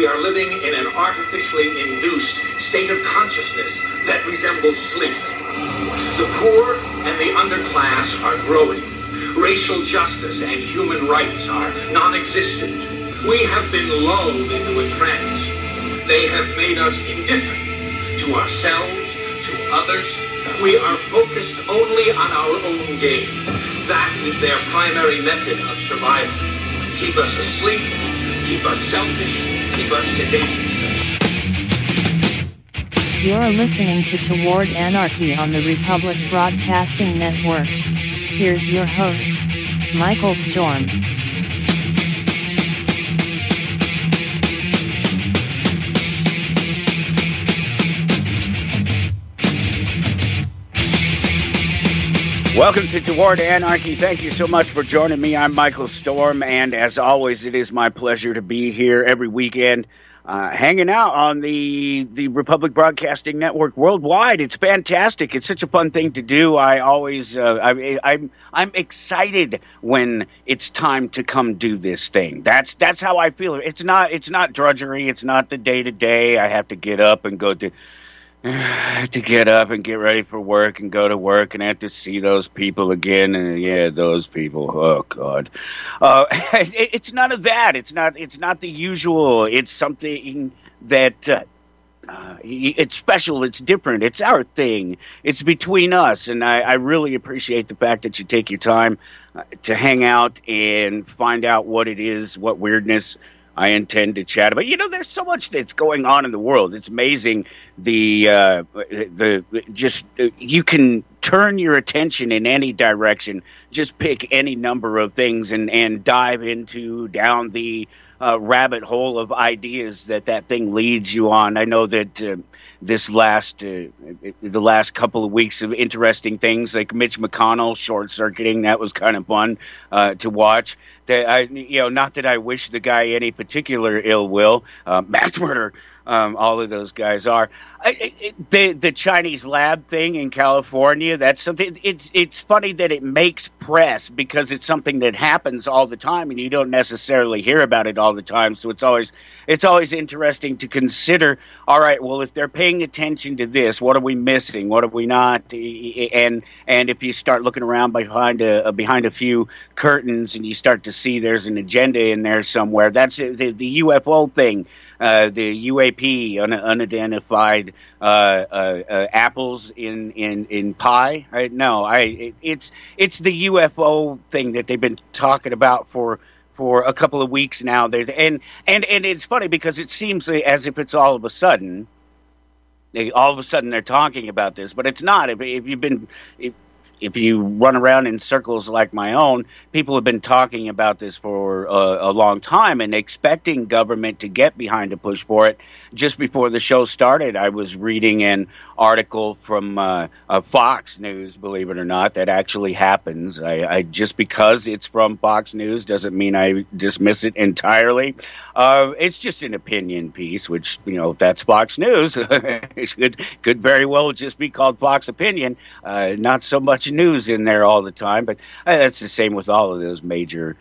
we are living in an artificially induced state of consciousness that resembles sleep. The poor and the underclass are growing. Racial justice and human rights are non-existent. We have been lulled into a trance. They have made us indifferent to ourselves, to others. We are focused only on our own gain. That is their primary method of survival. Keep us asleep, keep us selfish, keep us sedated. You're listening to Toward Anarchy on the Republic Broadcasting Network. Here's your host, Michael Storm. Welcome to Toward Anarchy. Thank you so much for joining me. I'm Michael Storm, and as always, it is my pleasure to be here every weekend, hanging out on the Republic Broadcasting Network worldwide. It's fantastic. It's such a fun thing to do. I always, I'm excited when it's time to come do this thing. That's how I feel. It's not drudgery. It's not the day to day. I have to get up and go to get up and get ready for work and go to work and have to see those people again. And yeah, those people. Oh God. It's none of that. It's not the usual. It's something that, it's special. It's different. It's our thing. It's between us. And I really appreciate the fact that you take your time to hang out and find out what it is, what weirdness I intend to chat about. You know, there's so much that's going on in the world. It's amazing. You can turn your attention in any direction. Just pick any number of things and dive down the rabbit hole of ideas that thing leads you on. I know that the last couple of weeks of interesting things like Mitch McConnell short-circuiting, that was kind of fun to watch. Not that I wish the guy any particular ill will. Mass murder, all of those guys are. The Chinese lab thing in California, that's something. It's funny that it makes press because it's something that happens all the time, and you don't necessarily hear about it all the time. So it's always interesting to consider. All right, well, if they're paying attention to this, what are we missing? What are we not? And if you start looking around behind a few curtains and you start to see there's an agenda in there somewhere, that's the UFO thing. The UAP, unidentified apples in pie. Right? No, it's the UFO thing that they've been talking about for a couple of weeks now. And it's funny because it seems as if it's all of a sudden they're talking about this, but it's not. If you run around in circles like my own, people have been talking about this for a long time and expecting government to get behind a push for it. Just before the show started, I was reading an article from Fox News, believe it or not, that actually happens. I just because it's from Fox News doesn't mean I dismiss it entirely. It's just an opinion piece, which, that's Fox News. It could very well just be called Fox Opinion. Not so much news in there all the time, but that's the same with all of those major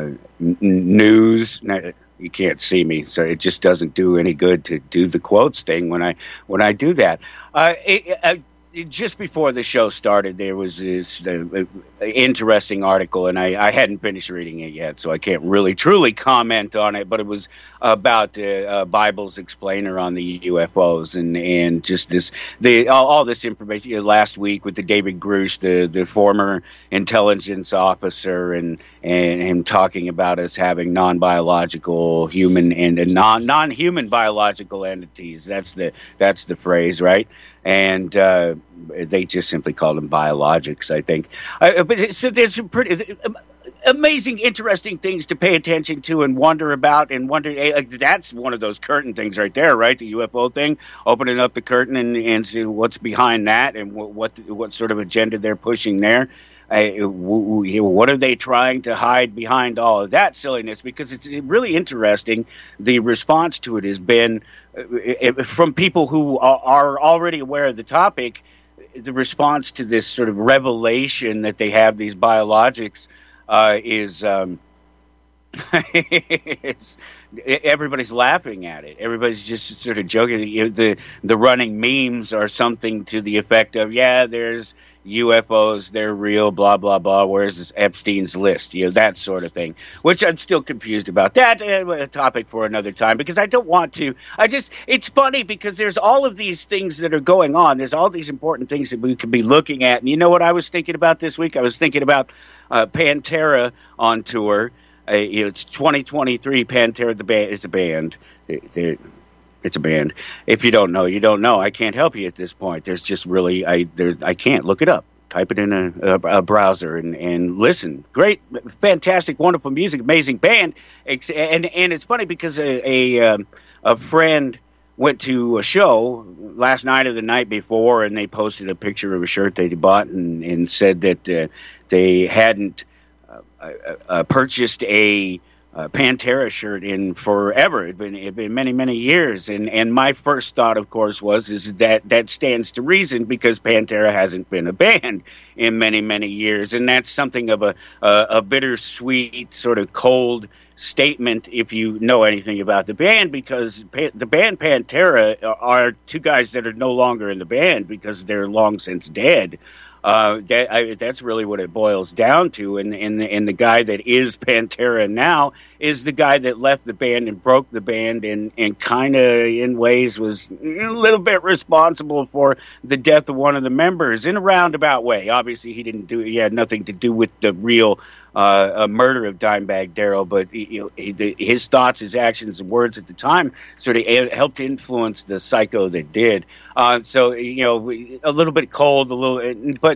news. You can't see me, so it just doesn't do any good to do the quotes thing when I do that. Just before the show started, there was this interesting article, and I hadn't finished reading it yet, so I can't really truly comment on it, but it was about Bible's explainer on the UFOs and just all this information last week with the David Grush, the former intelligence officer, and him talking about us having non-biological human and non-human biological entities. That's the phrase, right? And they just simply call them biologics, I think. But so there's some pretty amazing, interesting things to pay attention to and wonder about. And that's one of those curtain things right there, right? The UFO thing, opening up the curtain and see what's behind that and what sort of agenda they're pushing there. What are they trying to hide behind all of that silliness? Because it's really interesting. The response to it has been from people who are already aware of the topic. The response to this sort of revelation that they have these biologics is Everybody's laughing at it. Everybody's just sort of joking. The running memes are something to the effect of, yeah, there's UFOs, they're real, blah, blah, blah. Where's this Epstein's list? That sort of thing, which I'm still confused about. That a topic for another time, because I don't want to. It's funny because there's all of these things that are going on. There's all these important things that we could be looking at. And you know what I was thinking about this week? I was thinking about Pantera on tour. It's 2023. Pantera, the band, is a band. It's a band. If you don't know, you don't know. I can't help you at this point. There's just really, I can't. Look it up. Type it in a browser and listen. Great, fantastic, wonderful music, amazing band. And it's funny because a friend went to a show last night or the night before, and they posted a picture of a shirt they bought and said that they hadn't purchased a Pantera shirt in forever. It'd been many, many years. And my first thought, of course, is that stands to reason, because Pantera hasn't been a band in many, many years. And that's something of a bittersweet, sort of cold statement if you know anything about the band, because the band Pantera are two guys that are no longer in the band because they're long since dead. That's really what it boils down to, and the guy that is Pantera now is the guy that left the band and broke the band, and kind of in ways was a little bit responsible for the death of one of the members in a roundabout way. Obviously, he had nothing to do with the real murder of Dimebag Darrell, but his thoughts, his actions, and words at the time sort of helped influence the psycho that did. So a little bit cold, but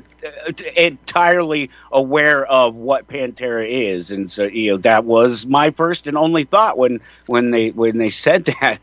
entirely aware of what Pantera is, and so that was my first and only thought when they said that,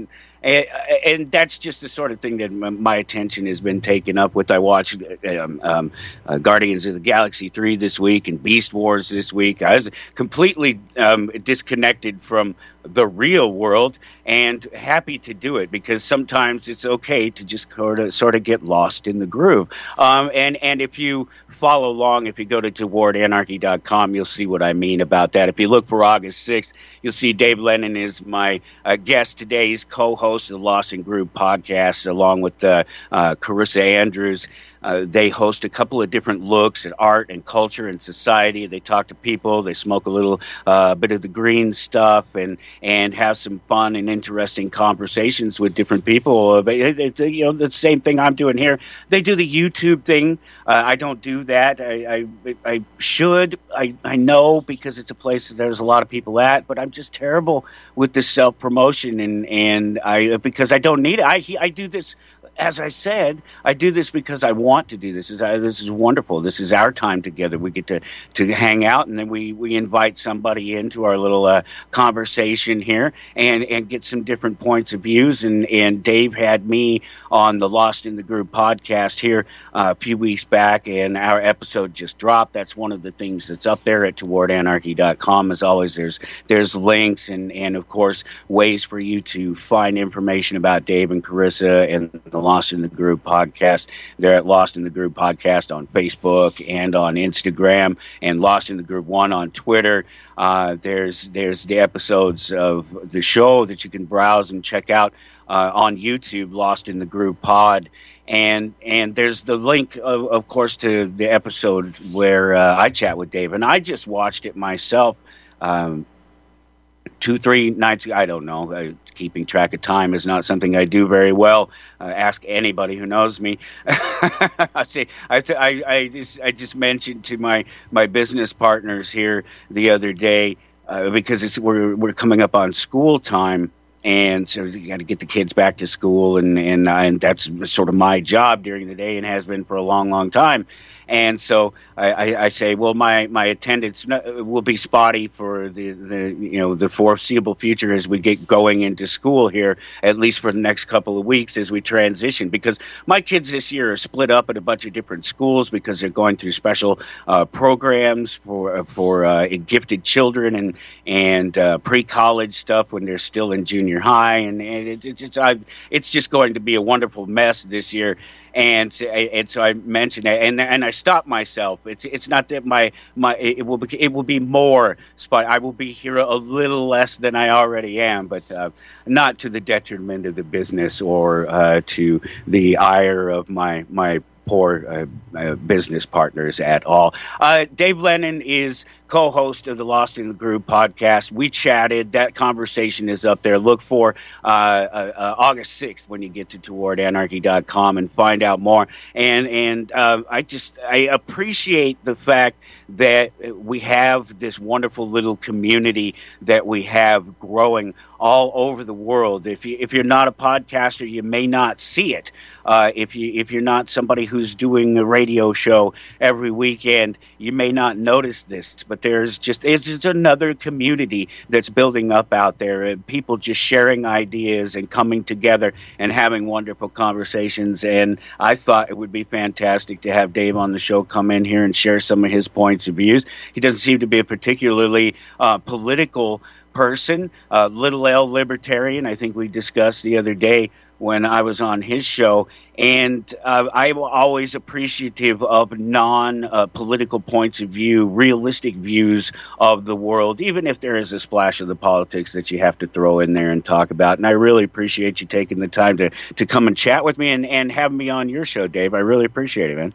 and that's just the sort of thing that my attention has been taken up with. I watched Guardians of the Galaxy 3 this week and Beast Wars this week. I was completely disconnected from the real world, and happy to do it, because sometimes it's okay to just sort of get lost in the groove. And if you follow along, if you go to towardanarchy.com, you'll see what I mean about that. If you look for August 6th, you'll see Dave Lennon is my guest today. He's co-host of the Lost in Groove podcast, along with Carissa Andrews. They host a couple of different looks at art and culture and society. They talk to people. They smoke a little bit of the green stuff and have some fun and interesting conversations with different people. The same thing I'm doing here. They do the YouTube thing. I don't do that. I should. I know, because it's a place that there's a lot of people at, but I'm just terrible with the self-promotion, and because I don't need it. I do this. As I said, I do this because I want to do this. This is wonderful. This is our time together. We get to hang out, and then we invite somebody into our little conversation here and get some different points of views. And Dave had me on the Lost in the Groove podcast here a few weeks back, and our episode just dropped. That's one of the things that's up there at towardanarchy.com. As always, there's links and of course ways for you to find information about Dave and Carissa and the Lost in the Groove podcast. They're at Lost in the Groove podcast on Facebook and on Instagram, and Lost in the Groove 1 on Twitter. There's the episodes of the show that you can browse and check out on YouTube, Lost in the Groove Pod. And there's the link, of course, to the episode where I chat with Dave. And I just watched it myself 2-3 nights. I don't know. Keeping track of time is not something I do very well. Ask anybody who knows me. I just mentioned to my business partners here the other day, because we're coming up on school time. And so you got to get the kids back to school, and that's sort of my job during the day, and has been for a long, long time. And so I say, well, my attendance will be spotty for the foreseeable future as we get going into school here, at least for the next couple of weeks as we transition, because my kids this year are split up at a bunch of different schools because they're going through special programs for gifted children and pre-college stuff when they're still in junior high, and it's just going to be a wonderful mess this year. And so I mentioned it, and I stopped myself. It's not that it will be more spot. I will be here a little less than I already am, but not to the detriment of the business or to the ire of my poor business partners at all. Dave Lennon is co-host of the Lost in the Groove podcast. We chatted. That conversation is up there. Look for August 6th when you get to towardanarchy.com and find out more. And I appreciate the fact that we have this wonderful little community that we have growing all over the world. If you're not a podcaster, you may not see it. If you're not somebody who's doing a radio show every weekend, you may not notice this. But it's just another community that's building up out there. People just sharing ideas and coming together and having wonderful conversations. And I thought it would be fantastic to have Dave on the show come in here and share some of his points of views. He doesn't seem to be a particularly political person, little L libertarian. I think we discussed the other day when I was on his show, and I'm always appreciative of non-political points of view, realistic views of the world, even if there is a splash of the politics that you have to throw in there and talk about. And I really appreciate you taking the time to come and chat with me and have me on your show, Dave. I really appreciate it, man.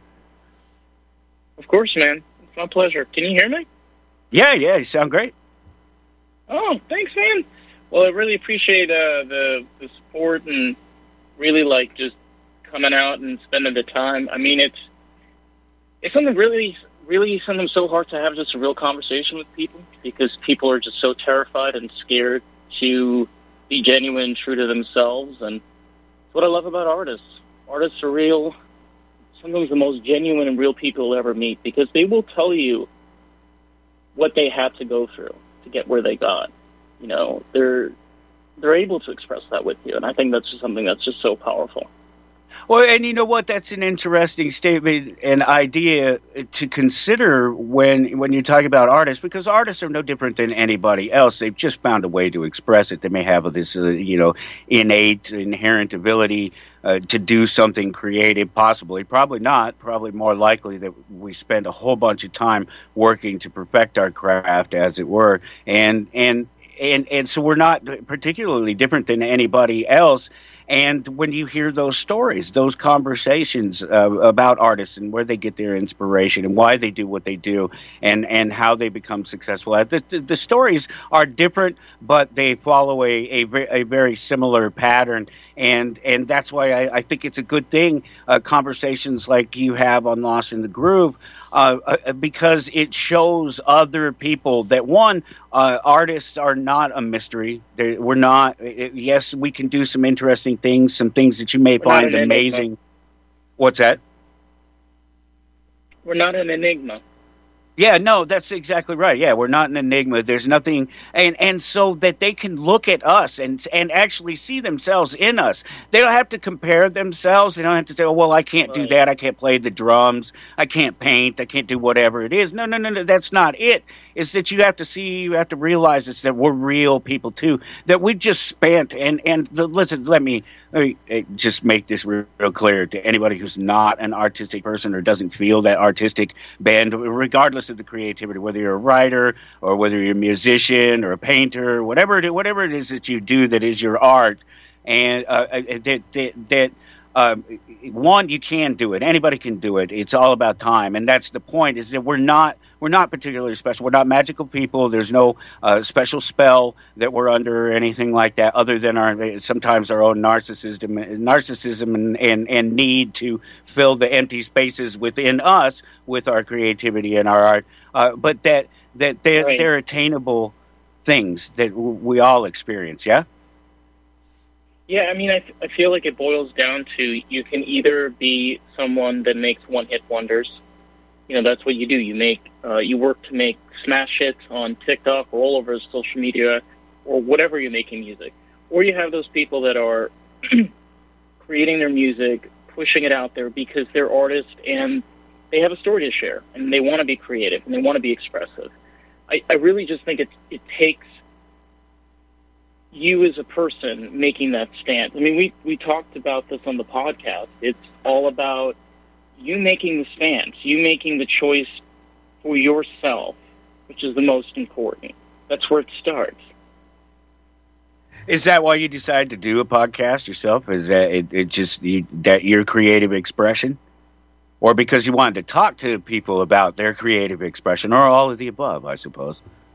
Of course, man. It's my pleasure. Can you hear me? Yeah, you sound great. Oh, thanks, man. Well, I really appreciate the support and really like just coming out and spending the time. I mean, it's something really something so hard to have just a real conversation with people, because people are just so terrified and scared to be genuine, true to themselves. And it's what I love about artists. Artists are real, sometimes the most genuine and real people you'll ever meet, because they will tell you what they had to go through to get where they got. You know, they're able to express that with you, and I think that's just something that's just so powerful. Well, and you know what? That's an interesting statement and idea to consider when you talk about artists, because artists are no different than anybody else. They've just found a way to express it. They may have this, innate, inherent ability to do something creative, probably not, probably more likely that we spend a whole bunch of time working to perfect our craft, as it were, and so we're not particularly different than anybody else. And when you hear those stories, those conversations about artists and where they get their inspiration and why they do what they do and how they become successful, the stories are different, but they follow a very similar pattern. And that's why I think it's a good thing, conversations like you have on Lost in the Groove, because it shows other people that, one, artists are not a mystery. We're not. Yes, we can do some interesting things, some things that you may find amazing. What's that? We're not an enigma. Yeah, no, that's exactly right. Yeah, we're not an enigma. There's nothing, and so that they can look at us and actually see themselves in us. They don't have to compare themselves. They don't have to say, "Oh, well, I can't do that. I can't play the drums. I can't paint. I can't do whatever it is." No, that's not it. It's that you have to realize it's that we're real people too. That we just spent listen. Let me just make this real clear to anybody who's not an artistic person or doesn't feel that artistic bend, regardless of the creativity, whether you're a writer or whether you're a musician or a painter, whatever it is that you do that is your art, and one, you can do it. Anybody can do it. It's all about time, and that's the point. Is that we're not particularly special. We're not magical people. There's no special spell that we're under or anything like that, other than sometimes our own narcissism and need to fill the empty spaces within us with our creativity and our art. But that they're attainable things that we all experience. Yeah. Yeah, I mean, I feel like it boils down to, you can either be someone that makes one-hit wonders. You know, that's what you do. You work to make smash hits on TikTok or all over social media or whatever you're making music. Or you have those people that are creating their music, pushing it out there because they're artists and they have a story to share and they want to be creative and they want to be expressive. I really just think it takes you as a person making that stance. I mean, we talked about this on the podcast. It's all about you making the stance, you making the choice for yourself, which is the most important. That's where it starts. Is that why you decided to do a podcast yourself? Is that it just that your creative expression? Or because you wanted to talk to people about their creative expression, or all of the above, I suppose?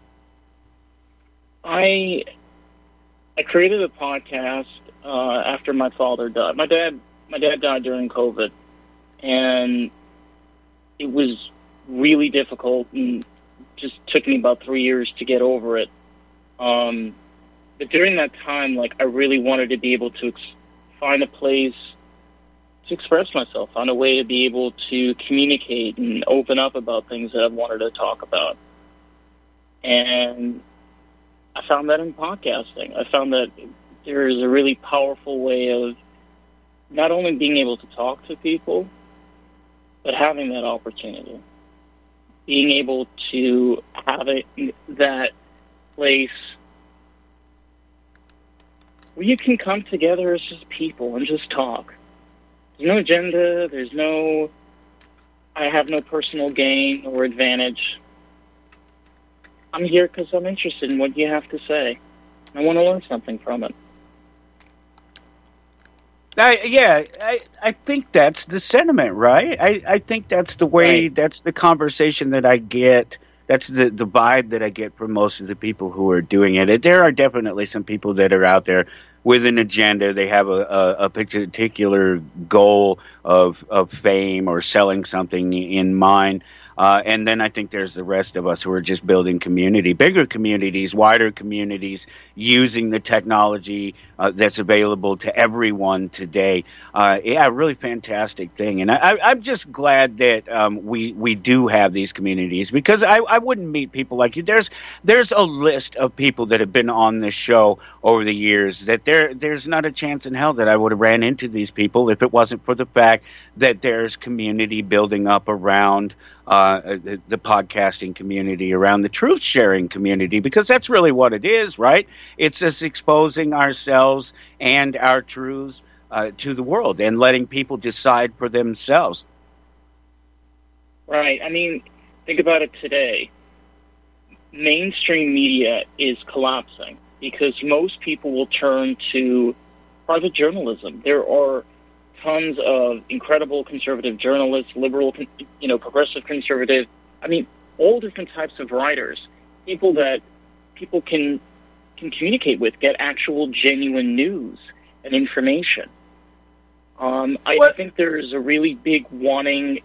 I created a podcast after my father died. My dad died during COVID, and it was really difficult, and just took me about 3 years to get over it. But during that time, I really wanted to be able to find a place to express myself, find a way to be able to communicate and open up about things that I wanted to talk about. And I found that in podcasting. I found that there is a really powerful way of not only being able to talk to people, but having that opportunity. Being able to have that place where you can come together as just people and just talk. There's no agenda. I have no personal gain or advantage. I'm here because I'm interested in what you have to say. I want to learn something from it. I think that's the sentiment, right? I think that's the way, right. That's the conversation that I get. That's the vibe that I get from most of the people who are doing it. There are definitely some people that are out there with an agenda. They have a particular goal of fame or selling something in mind. And then I think there's the rest of us who are just building community, bigger communities, wider communities, using the technology that's available to everyone today. Really fantastic thing. And I'm just glad that we do have these communities, because I wouldn't meet people like you. There's a list of people that have been on this show over the years that there's not a chance in hell that I would have ran into these people if it wasn't for the fact that there's community building up around the podcasting community, around the truth-sharing community, because that's really what it is, right? It's us exposing ourselves and our truths to the world and letting people decide for themselves. Right. I mean, think about it today. Mainstream media is collapsing because most people will turn to private journalism. There are tons of incredible conservative journalists, liberal, progressive conservative. I mean, all different types of writers, people that people can communicate with, get actual genuine news and information. I think there's a really big wanting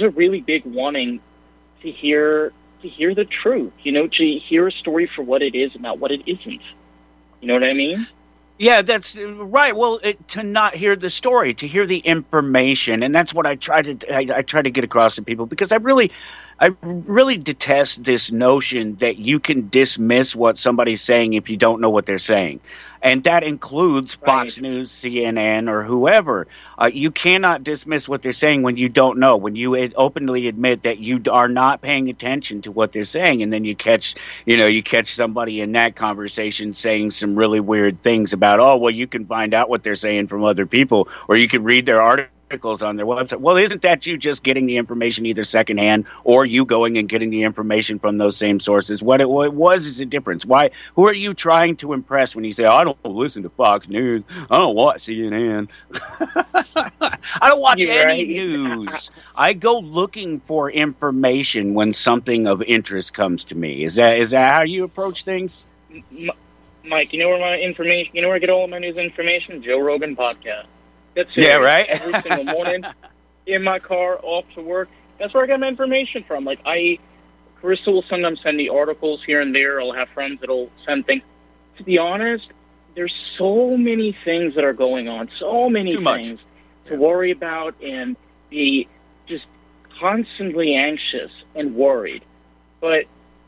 to hear the truth, to hear a story for what it is and not what it isn't. You know what I mean? Yeah, that's right. Well, to not hear the story, to hear the information, and that's what I try to get across to people, because I really detest this notion that you can dismiss what somebody's saying if you don't know what they're saying. And that includes Fox News, CNN, or whoever. You cannot dismiss what they're saying when you don't know, when you openly admit that you are not paying attention to what they're saying, and then you catch somebody in that conversation saying some really weird things about, you can find out what they're saying from other people, or you can read their articles on their website. Well, isn't that you just getting the information either secondhand, or you going and getting the information from those same sources? What it was is a difference. Who are you trying to impress when you say, I don't listen to Fox News, I don't watch CNN, I don't watch any news. I go looking for information when something of interest comes to me. Is that how you approach things? Mike, you know where I get all of my news information? Joe Rogan podcast. That's it. Yeah, right? Every single morning in my car, off to work. That's where I get my information from. Carissa will sometimes send me articles here and there. I'll have friends that'll send things. To be honest, there's so many things that are going on, so many things to worry about and be just constantly anxious and worried. But,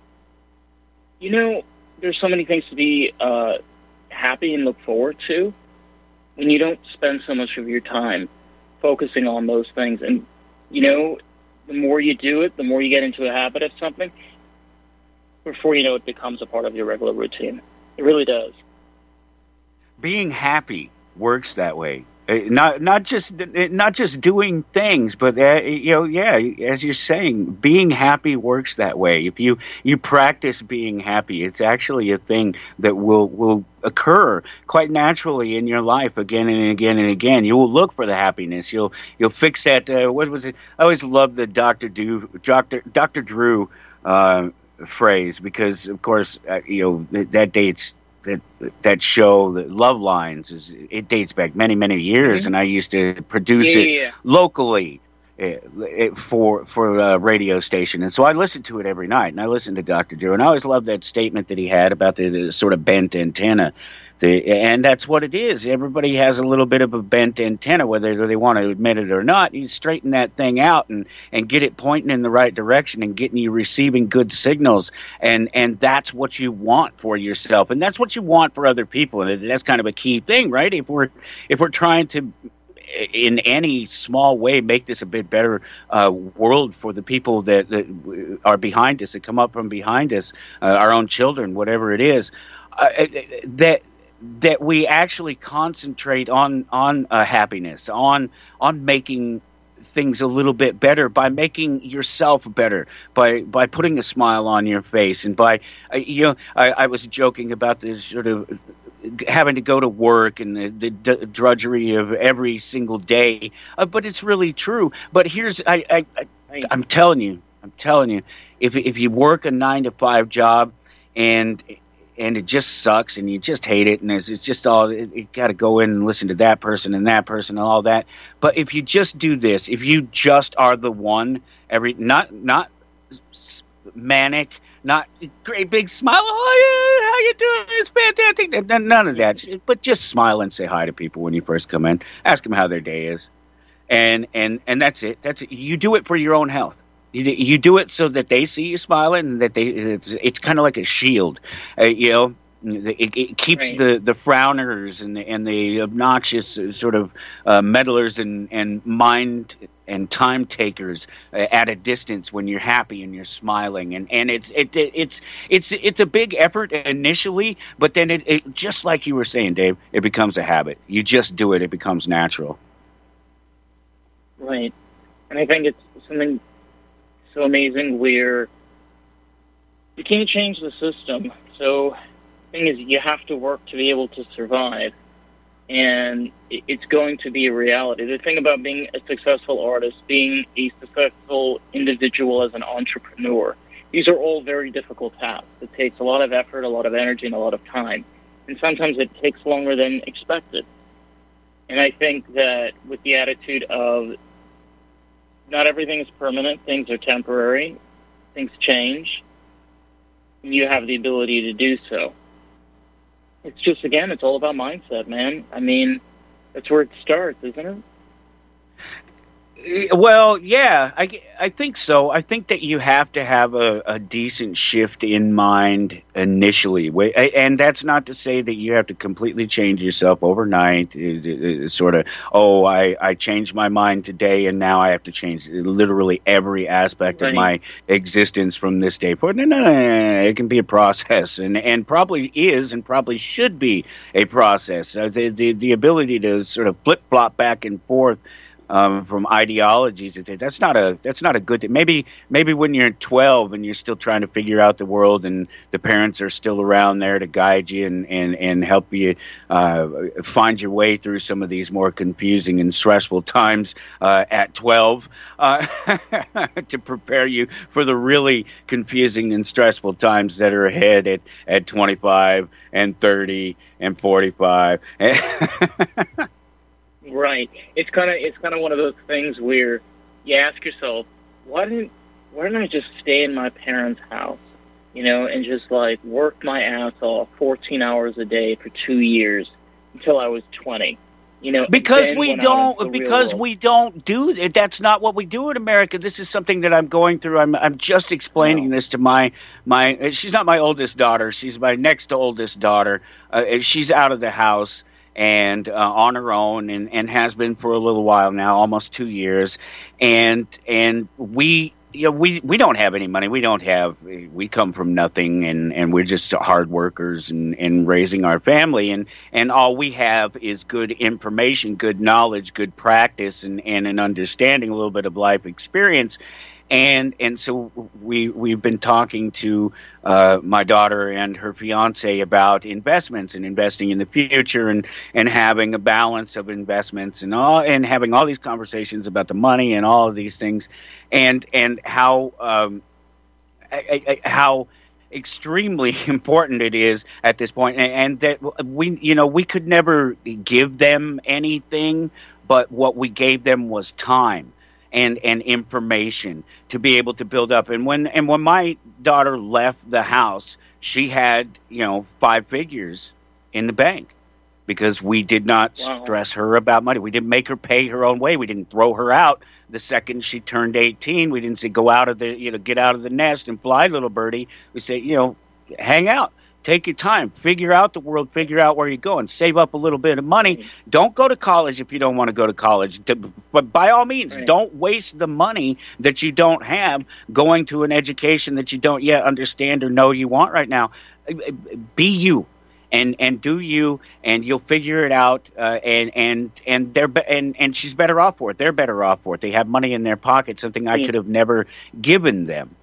there's so many things to be happy and look forward to when you don't spend so much of your time focusing on those things. And, the more you do it, the more you get into a habit of something, before you know it becomes a part of your regular routine. It really does. being happy works that way. Not just doing things, but as you're saying, being happy works that way. If you practice being happy, it's actually a thing that will occur quite naturally in your life again and again and again. You will look for the happiness. You'll fix that. What was it? I always loved the Dr. Drew phrase, because of course that dates. That show, that Love Lines, it dates back many years, and I used to produce it locally for a radio station, and so I listened to it every night, and I listened to Dr. Drew, and I always loved that statement that he had about the sort of bent antenna. And that's what it is. Everybody has a little bit of a bent antenna, whether they want to admit it or not. You straighten that thing out and get it pointing in the right direction and getting you receiving good signals. And that's what you want for yourself. And that's what you want for other people. And that's kind of a key thing, right? If we're trying to, in any small way, make this a bit better world for the people that are behind us, that come up from behind us, our own children, whatever it is, that we actually concentrate on happiness, on making things a little bit better, by making yourself better, by putting a smile on your face, and by I was joking about this sort of having to go to work and the drudgery of every single day, but it's really true. But here's I'm telling you, if you work a 9-to-5 job and it just sucks and you just hate it, and it's just all, you got to go in and listen to that person and all that. But if you just do this, if you just are the one, not manic, not great big smile, oh yeah, how you doing? It's fantastic. None of that. But just smile and say hi to people when you first come in. Ask them how their day is, and that's it. That's it. You do it for your own health. You do it so that they see you smiling, and that it's kind of like a shield, It keeps the frowners and the obnoxious sort of meddlers and mind and time takers at a distance when you're happy and you're smiling, and it's a big effort initially, but then it just like you were saying, Dave, it becomes a habit. You just do it; it becomes natural. Right, and I think it's something so amazing where you can't change the system. So the thing is, you have to work to be able to survive, and it's going to be a reality. The thing about being a successful artist, being a successful individual as an entrepreneur, these are all very difficult tasks. It takes a lot of effort, a lot of energy, and a lot of time, and sometimes it takes longer than expected. And I think that with the attitude of not everything is permanent, things are temporary, things change, and you have the ability to do so. It's just, again, it's all about mindset, man. I mean, that's where it starts, isn't it? Well, yeah, I think so. I think that you have to have a decent shift in mind initially. And that's not to say that you have to completely change yourself overnight. Sort of, I changed my mind today, and now I have to change literally every aspect of my existence from this day forward. No. It can be a process, and probably is and probably should be a process. The ability to sort of flip-flop back and forth from ideologies, that's not a good thing. Maybe when you're 12 and you're still trying to figure out the world, and the parents are still around there to guide you and help you find your way through some of these more confusing and stressful times at 12 to prepare you for the really confusing and stressful times that are ahead at 25 and 30 and 45. Right. It's kind of one of those things where you ask yourself, why didn't I just stay in my parents' house, and just like work my ass off 14 hours a day for 2 years until I was 20? Because we don't do it. That's not what we do in America. This is something that I'm going through. I'm just explaining this to my she's not my oldest daughter. She's my next oldest daughter. She's out of the house and on her own, and has been for a little while now, almost 2 years. And we we don't have any money. We come from nothing, and we're just hard workers and raising our family, and all we have is good information, good knowledge, good practice, and an understanding, a little bit of life experience. And so we've been talking to my daughter and her fiance about investments and investing in the future and having a balance of investments and having all these conversations about the money and all of these things and how extremely important it is at this point, and that we could never give them anything, but what we gave them was time and information to be able to build up. And when my daughter left the house, she had 5 figures in the bank because we did not stress her about money. We didn't make her pay her own way. We didn't throw her out the second she turned 18. We didn't say go out of the get out of the nest and fly, little birdie. We say hang out. Take your time, figure out the world, figure out where you're going, save up a little bit of money. Don't go to college if you don't want to go to college. But by all means, don't waste the money that you don't have going to an education that you don't yet understand or know you want right now. Be you and do you, and you'll figure it out. And she's better off for it. They're better off for it. They have money in their pocket, something I could have never given them.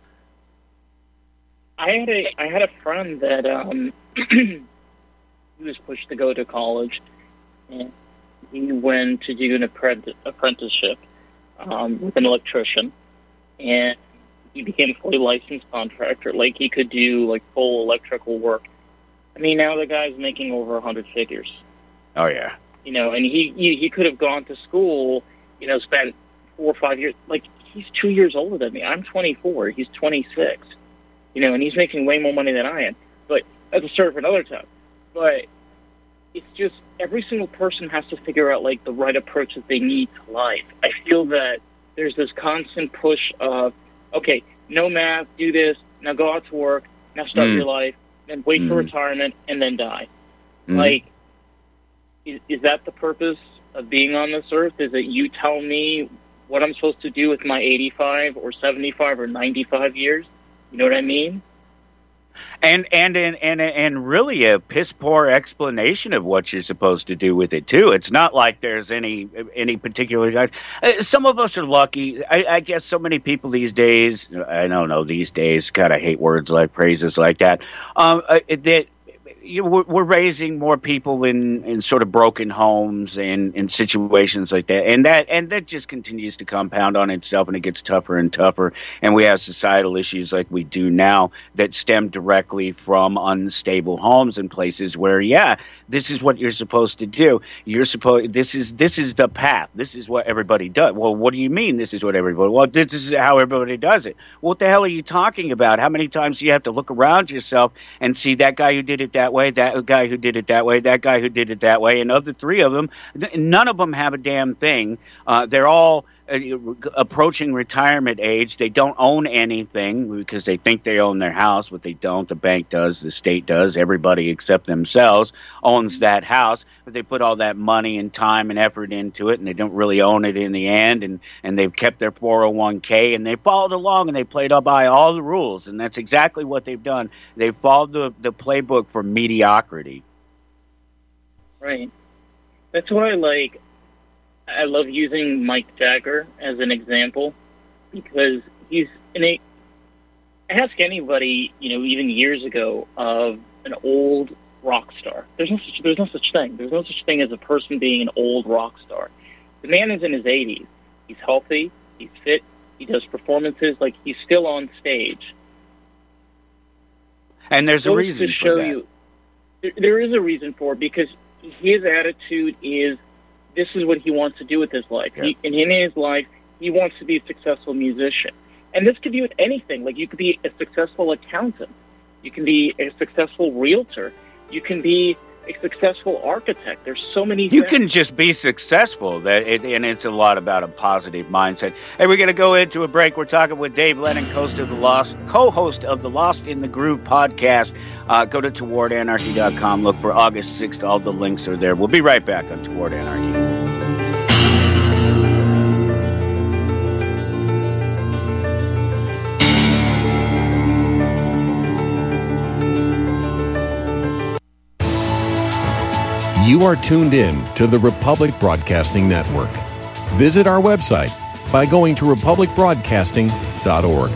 I had a friend that he was pushed to go to college, and he went to do an apprenticeship with an electrician, and he became a fully licensed contractor. Like, he could do like full electrical work. I mean, now the guy's making over 100 figures. Oh yeah. And he could have gone to school, spent 4 or 5 years. Like, he's 2 years older than me. I'm 24. He's 26. And he's making way more money than I am. But that's a story for another time. But it's just every single person has to figure out, like, the right approach that they need to life. I feel that there's this constant push of, okay, no math, do this, now go out to work, now start your life, then wait for retirement, and then die. Like, is that the purpose of being on this earth? Is that you tell me what I'm supposed to do with my 85 or 75 or 95 years? You know what I mean? And really a piss poor explanation of what you're supposed to do with it too. It's not like there's any particular guide. Some of us are lucky. I guess so many people these days. I don't know these days. God, I hate words like phrases like that. That. We're raising more people in sort of broken homes and in situations like that, and that just continues to compound on itself, and it gets tougher and tougher. And we have societal issues like we do now that stem directly from unstable homes and places where, this is what you're supposed to do. This is the path. This is what everybody does. Well, what do you mean this is what everybody? Well, this is how everybody does it. What the hell are you talking about? How many times do you have to look around yourself and see that guy who did it that way, that guy who did it that way, that guy who did it that way, and of the 3 of them, none of them have a damn thing. They're all approaching retirement age. They don't own anything because they think they own their house, but they don't. The bank does, the state does, everybody except themselves owns that house, but they put all that money and time and effort into it, and they don't really own it in the end, and they've kept their 401k, and they followed along, and they played by all the rules, and that's exactly what they've done. They've followed the playbook for mediocrity. Right. That's why, I love using Mike Jagger as an example, because he's ask anybody, even years ago, of an old rock star. There's no such thing. There's no such thing as a person being an old rock star. The man is in his 80s. He's healthy. He's fit. He does performances. Like, he's still on stage. And there's a reason to show you. There is a reason for it, because his attitude is, this is what he wants to do with his life. Yeah. In his life, he wants to be a successful musician. And this could be with anything. Like, you could be a successful accountant. You can be a successful realtor. You can be a successful architect. There's so many things. You can just be successful, and it's a lot about a positive mindset. Hey, we're going to go into a break. We're talking with Dave Lennon, co-host of the Lost in the Groove podcast. Go to towardanarchy.com. Look for August 6th. All the links are there. We'll be right back on Toward Anarchy. You are tuned in to the Republic Broadcasting Network. Visit our website by going to republicbroadcasting.org.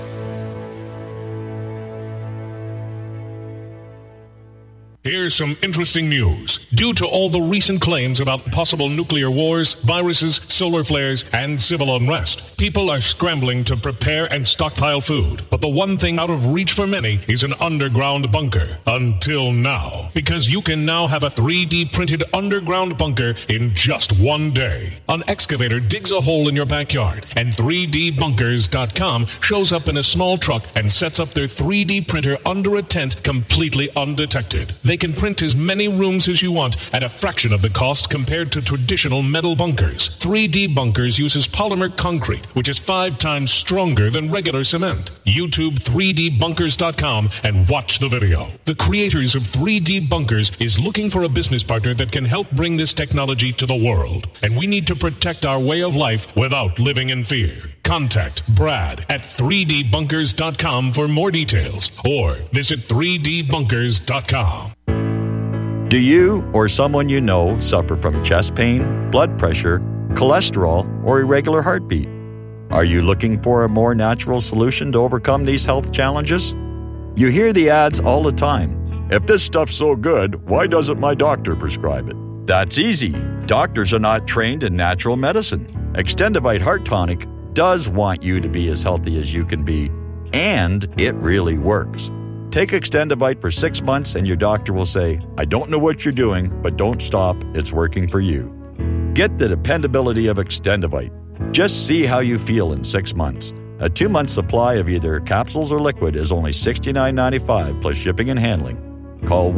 Here's some interesting news. Due to all the recent claims about possible nuclear wars, viruses, solar flares, and civil unrest, people are scrambling to prepare and stockpile food. But the one thing out of reach for many is an underground bunker. Until now. Because you can now have a 3D printed underground bunker in just one day. An excavator digs a hole in your backyard, and 3dbunkers.com shows up in a small truck and sets up their 3D printer under a tent completely undetected. They can print as many rooms as you want at a fraction of the cost compared to traditional metal bunkers. 3D Bunkers uses polymer concrete, which is 5 times stronger than regular cement. YouTube 3dbunkers.com and watch the video. The creators of 3D Bunkers is looking for a business partner that can help bring this technology to the world. And we need to protect our way of life without living in fear. Contact Brad at 3dbunkers.com for more details, or visit 3dbunkers.com. Do you or someone you know suffer from chest pain, blood pressure, cholesterol, or irregular heartbeat? Are you looking for a more natural solution to overcome these health challenges? You hear the ads all the time. If this stuff's so good, why doesn't my doctor prescribe it? That's easy. Doctors are not trained in natural medicine. Extendivite Heart Tonic does want you to be as healthy as you can be, and it really works. Take Extendivite for 6 months and your doctor will say, I don't know what you're doing, but don't stop, it's working for you. Get the dependability of Extendivite. Just see how you feel in 6 months. A 2-month supply of either capsules or liquid is only $69.95 plus shipping and handling. Call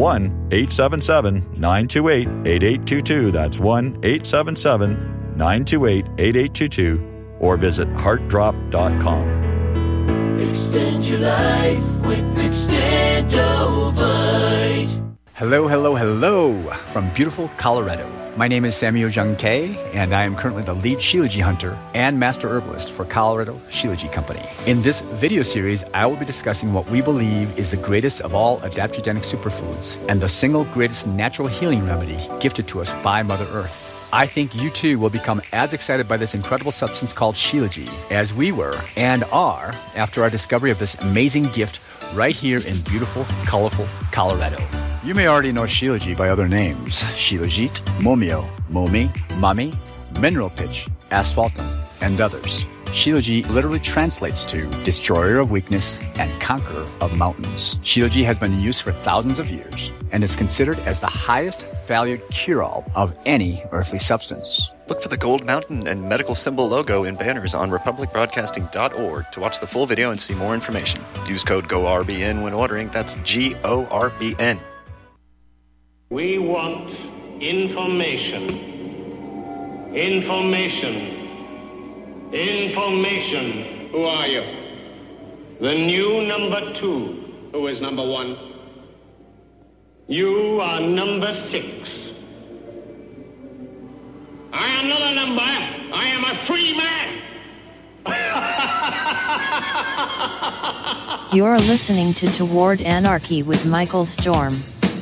1-877-928-8822. That's 1-877-928-8822. Or visit heartdrop.com. Extend your life with Extendovite. Hello, hello, hello from beautiful Colorado. My name is Samuel Jung Kay, and I am currently the lead Shilajit hunter and master herbalist for Colorado Shilajit Company. In this video series, I will be discussing what we believe is the greatest of all adaptogenic superfoods and the single greatest natural healing remedy gifted to us by Mother Earth. I think you too will become as excited by this incredible substance called Shilajit as we were and are after our discovery of this amazing gift right here in beautiful, colorful Colorado. You may already know Shilajit by other names: Shilajit, Momio, Momi, Mami, Mineral Pitch, Asphaltum, and others. Shilajit literally translates to destroyer of weakness and conqueror of mountains. Shilajit has been in use for thousands of years and is considered as the highest valued cure-all of any earthly substance. Look for the gold mountain and medical symbol logo in banners on republicbroadcasting.org to watch the full video and see more information. Use code GORBN when ordering. That's GORBN. We want information. Information. Information. Who are you? The new number 2. Who is number 1? You are number 6. I am not a number. I am a free man. You're listening to Toward Anarchy with Michael Storm.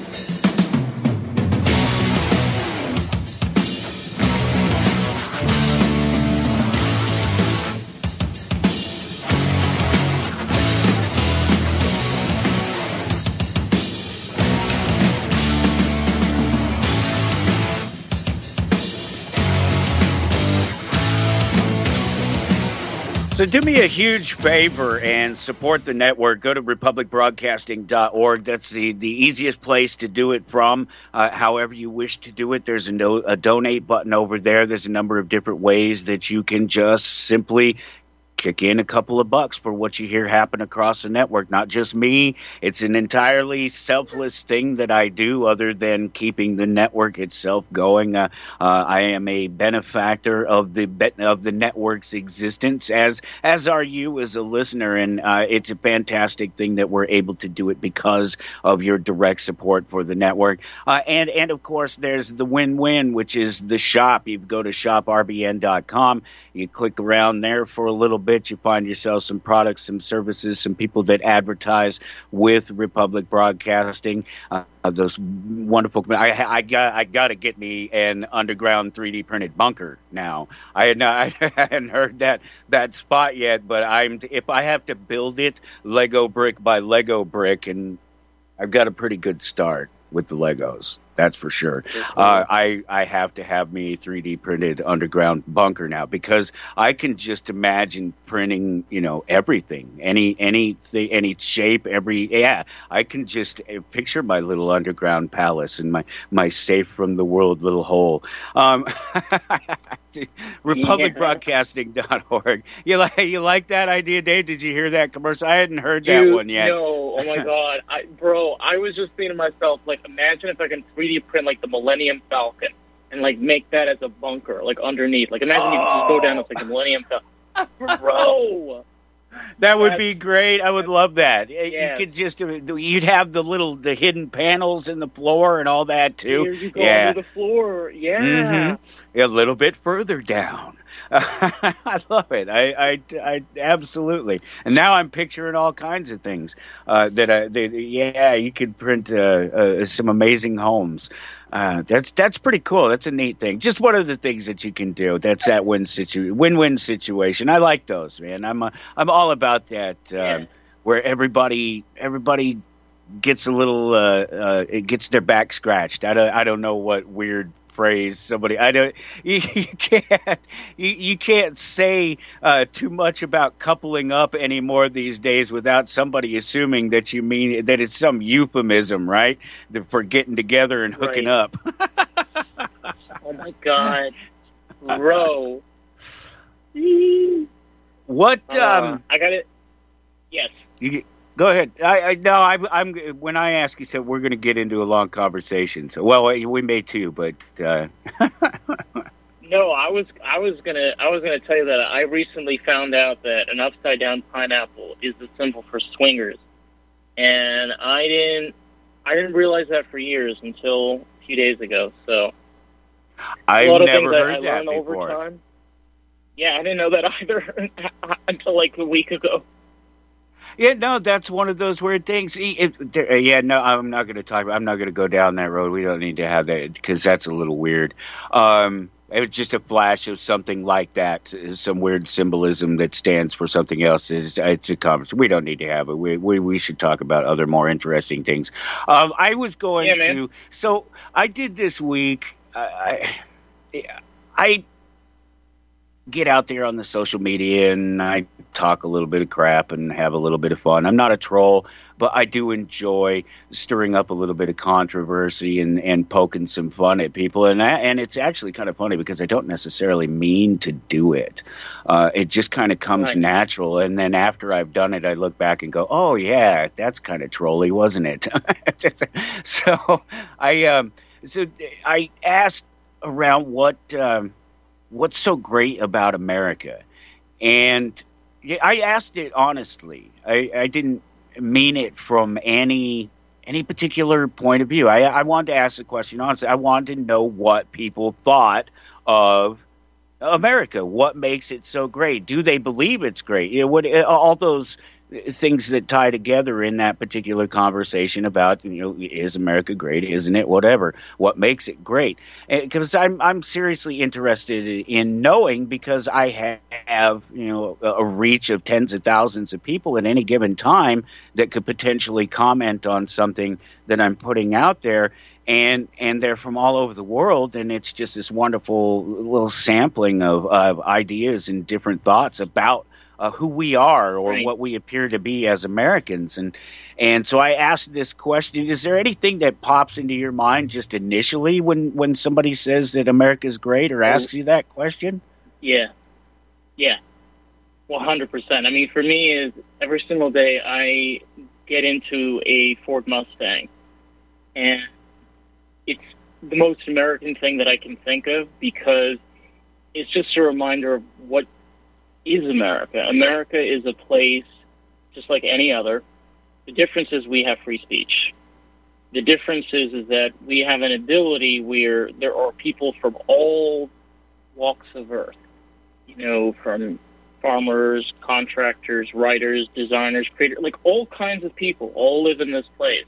So do me a huge favor and support the network. Go to republicbroadcasting.org. That's the easiest place to do it from. However you wish to do it, there's a donate button over there. There's a number of different ways that you can just simply kick in a couple of bucks for what you hear happen across the network. Not just me. It's an entirely selfless thing that I do other than keeping the network itself going. I am a benefactor of the network's existence, as are you as a listener, and it's a fantastic thing that we're able to do it because of your direct support for the network. And of course, there's the win-win, which is the shop. You go to shoprbn.com. You click around there for a little bit, you find yourself some products, some services, some people that advertise with Republic Broadcasting. Those wonderful. I got to get me an underground 3D printed bunker now. I hadn't heard that spot yet, but if I have to build it Lego brick by Lego brick, and I've got a pretty good start with the Legos. That's for sure. I have to have me a 3D printed underground bunker now, because I can just imagine printing, everything, any shape, I can just picture my little underground palace and my safe from the world little hole. RepublicBroadcasting.org. You like that idea, Dave? Did you hear that commercial? I hadn't heard that one yet. No, oh my God, I was just thinking to myself, like, imagine if I can 3D print like the Millennium Falcon and like make that as a bunker, like underneath. Like, imagine you can just go down as like a Millennium Falcon, bro. That would be great. I would love that. Yeah. You could you'd have the hidden panels in the floor and all that too. Here you go under the floor. Yeah. Mm-hmm. A little bit further down. I love it. I absolutely. And now I'm picturing all kinds of things you could print some amazing homes. That's pretty cool. That's a neat thing. Just one of the things that you can do. That's that win-win situation. I like those, man. I'm all about that. Where everybody gets a little it gets their back scratched. I don't know what weird phrase you can't say too much about coupling up anymore these days without somebody assuming that you mean that it's some euphemism, right? For getting together and hooking up. Oh my God, bro. What I got it. Yes. Go ahead. I'm. When I ask, you said we're going to get into a long conversation. So, well, we may too, but. No, I was gonna tell you that I recently found out that an upside down pineapple is the symbol for swingers, and I didn't realize that for years until a few days ago. So. I've never heard that before. Over time. Yeah, I didn't know that either until like a week ago. Yeah, no, that's one of those weird things. I'm not going to talk. I'm not going to go down that road. We don't need to have that because that's a little weird. It was just a flash of something like that, some weird symbolism that stands for something else. It's a conversation. We don't need to have it. We should talk about other more interesting things. I was going to. So I did this week. I get out there on the social media and I talk a little bit of crap and have a little bit of fun. I'm not a troll, but I do enjoy stirring up a little bit of controversy and poking some fun at people. And it's actually kind of funny because I don't necessarily mean to do it. It just kind of comes natural. And then after I've done it, I look back and go, oh yeah, that's kind of trolly, wasn't it? So I asked around what's so great about America, and I asked it honestly. I didn't mean it from any particular point of view. I wanted to ask the question honestly. I wanted to know what people thought of America. What makes it so great? Do they believe it's great? All those things that tie together in that particular conversation about, is America great? Isn't it? Whatever. What makes it great? Because I'm seriously interested in knowing, because I have, a reach of tens of thousands of people at any given time that could potentially comment on something that I'm putting out there. And they're from all over the world, and it's just this wonderful little sampling of ideas and different thoughts about who we are or what we appear to be as Americans. And so I asked this question, is there anything that pops into your mind just initially when somebody says that America's great or asks you that question? Yeah. 100%. I mean, for me, is every single day I get into a Ford Mustang, and it's the most American thing that I can think of because it's just a reminder of what is America. America is a place just like any other. The difference is we have free speech. The difference is that we have an ability where there are people from all walks of earth, from farmers, contractors, writers, designers, creators, like all kinds of people all live in this place.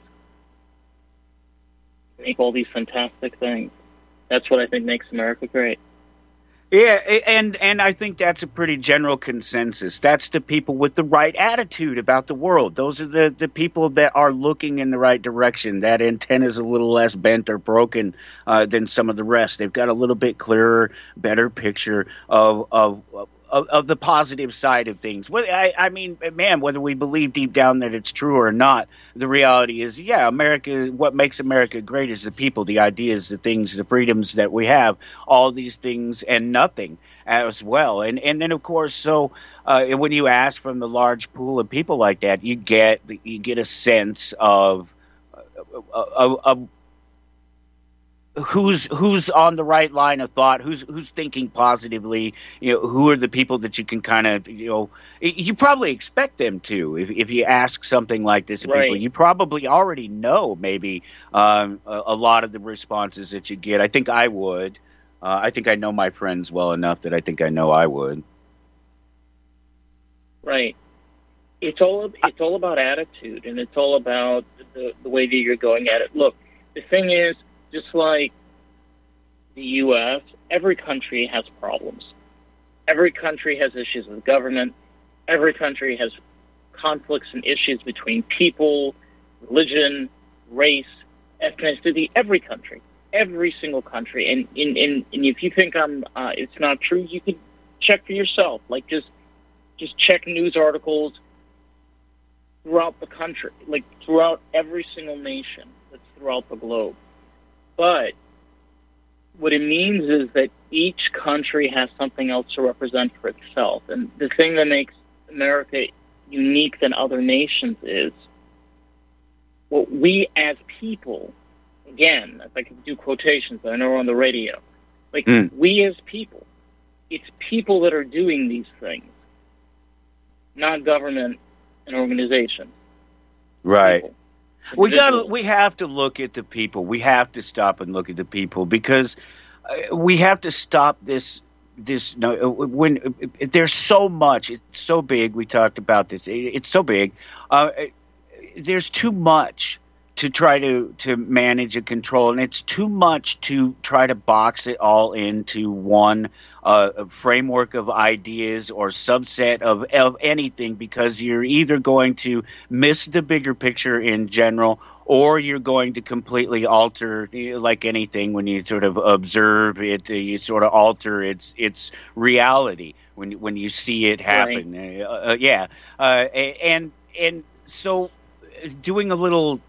Make all these fantastic things. That's what I think makes America great. Yeah, and I think that's a pretty general consensus. That's the people with the right attitude about the world. Those are the people that are looking in the right direction. That antenna's a little less bent or broken than some of the rest. They've got a little bit clearer, better picture of the positive side of things. Well, I mean, man, whether we believe deep down that it's true or not, the reality is, yeah, America, what makes America great is the people, the ideas, the things, the freedoms that we have, all these things and nothing as well. And then, of course, so when you ask from the large pool of people like that, you get a sense of who's on the right line of thought, who's thinking positively, who are the people that you can kind of, you probably expect them to, if you ask something like this of people, you probably already know maybe a lot of the responses that you get. I think I would. I think I know my friends well enough that I think I know I would. Right. It's all about attitude, and it's all about the way that you're going at it. Look, the thing is, just like the U.S., every country has problems. Every country has issues with government. Every country has conflicts and issues between people, religion, race, ethnicity. Every country, every single country. And if you think it's not true, you can check for yourself. Like just check news articles throughout the country, like throughout every single nation that's throughout the globe. But what it means is that each country has something else to represent for itself. And the thing that makes America unique than other nations is what we as people, again, if I could do quotations, I know we're on the radio, we as people, it's people that are doing these things, not government and organizations. Right. People. We have to look at the people. We have to stop and look at the people, because we have to stop this. When there's so much, it's so big. We talked about this. It's so big. There's too much to try to manage and control, and it's too much to try to box it all into one framework of ideas or subset of anything, because you're either going to miss the bigger picture in general, or you're going to completely alter, like anything, when you sort of observe it, you sort of alter its reality when you see it happen. Right. And so doing a little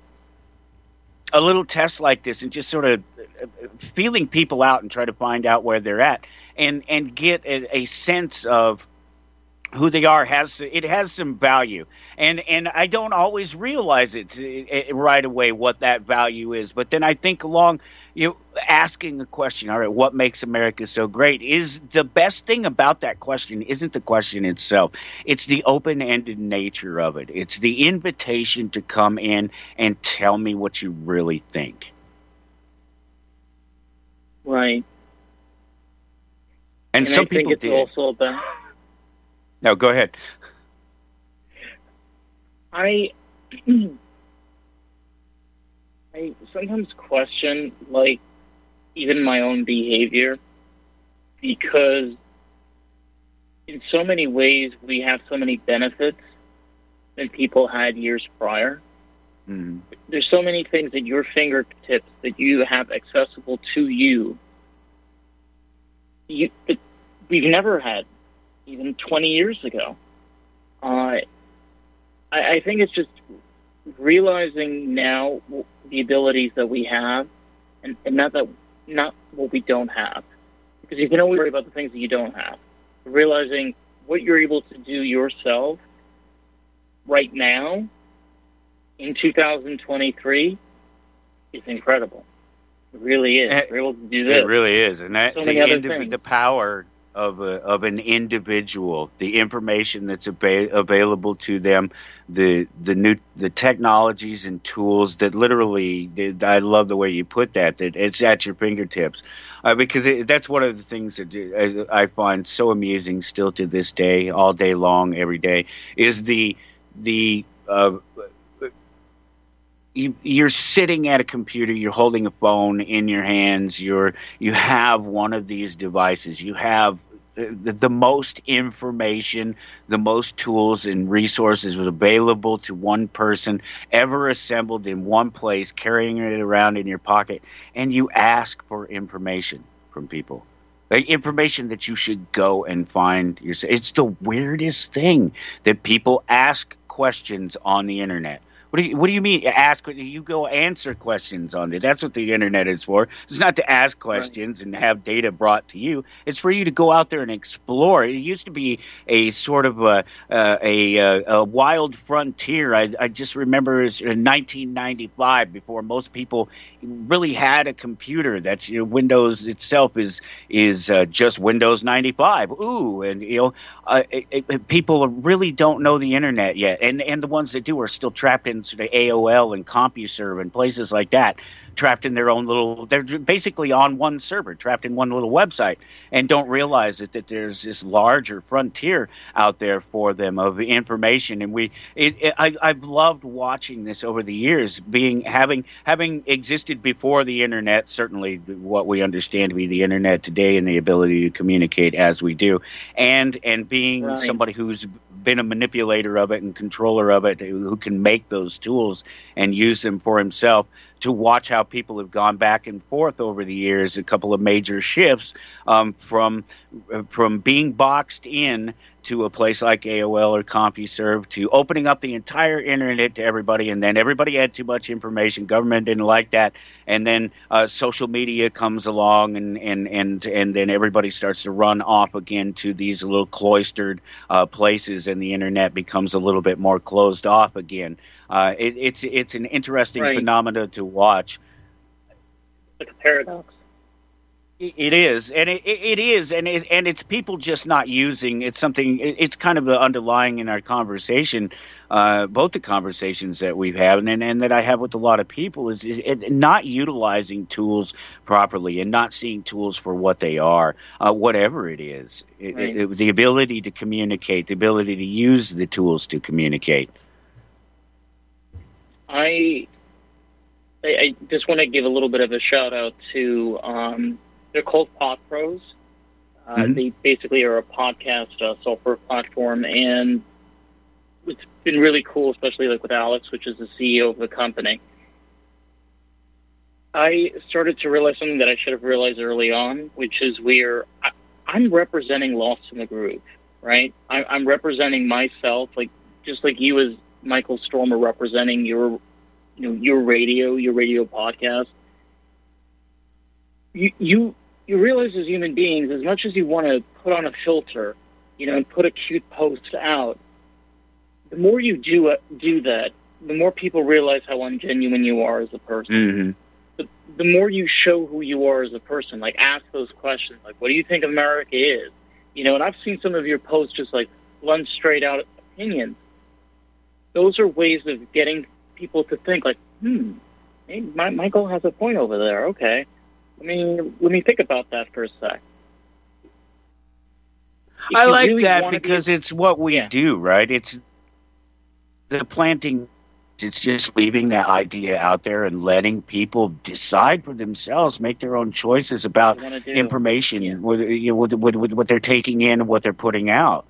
test like this and just sort of feeling people out and try to find out where they're at and get a sense of who they are has some value. And I don't always realize it right away what that value is. But then I think along, asking the question, all right, what makes America so great, is the best thing about that question isn't the question itself. It's the open-ended nature of it. It's the invitation to come in and tell me what you really think. Right. And some people did. Also about... No, go ahead. I sometimes question, even my own behavior, because in so many ways we have so many benefits than people had years prior. Mm-hmm. There's so many things at your fingertips that you have accessible to you that we've never had even 20 years ago. I think it's just realizing now the abilities that we have, and not what we don't have, because you can always worry about the things that you don't have. Realizing what you're able to do yourself right now in 2023 is incredible. It really is. We're able to do this. It really is, and that, so the power of an individual, the information that's available to them, the technologies and tools that literally, I love the way you put that it's at your fingertips, because that's one of the things that I find so amusing still to this day, all day long, every day, is you're sitting at a computer, you're holding a phone in your hands, you have one of these devices, you have the most information, the most tools and resources available to one person ever assembled in one place, carrying it around in your pocket, and you ask for information from people. Like information that you should go and find yourself. It's the weirdest thing that people ask questions on the internet. What do you mean? Ask? You go answer questions on it. That's what the internet is for. It's not to ask questions and have data brought to you. It's for you to go out there and explore. It used to be a sort of a wild frontier. I just remember it was in 1995, before most people really had a computer. That's Windows itself is just Windows 95. Ooh, and people really don't know the internet yet, and the ones that do are still trapped in sort of AOL and CompuServe and places like that, trapped in their own little, they're basically on one server, trapped in one little website, and don't realize that there's this larger frontier out there for them of information. And I've loved watching this over the years, having existed before the internet, certainly what we understand to be the internet today, and the ability to communicate as we do, and being somebody who's been a manipulator of it and controller of it, who can make those tools and use them for himself, to watch how people have gone back and forth over the years, a couple of major shifts from being boxed in to a place like AOL or CompuServe, to opening up the entire internet to everybody, and then everybody had too much information. Government didn't like that, and then social media comes along, and then everybody starts to run off again to these little cloistered places, and the internet becomes a little bit more closed off again. It's an interesting phenomenon to watch. Like a paradox. It is, and it is, and it's people just not using. It's something. It's kind of underlying in our conversation, both the conversations that we've had and that I have with a lot of people, is not utilizing tools properly and not seeing tools for what they are, whatever it is. The ability to communicate, the ability to use the tools to communicate. I just want to give a little bit of a shout out to. They're called Pod Pros. They basically are a podcast software platform, and it's been really cool, especially like with Alex, which is the CEO of the company. I started to realize something that I should have realized early on, which is I'm representing Lost in the Groove, right? I'm representing myself, like just like you as Michael Storm are representing your radio podcast. You realize as human beings, as much as you want to put on a filter, and put a cute post out, the more you do that, the more people realize how ungenuine you are as a person. Mm-hmm. The more you show who you are as a person, like ask those questions, like, what do you think America is? And I've seen some of your posts just like lunge straight out opinions. Those are ways of getting people to think like, hey, Michael has a point over there. Okay. Let me think about that for a sec. I like really that because it's what we do, right? It's the planting. It's just leaving that idea out there and letting people decide for themselves, make their own choices about information, what they're taking in and what they're putting out.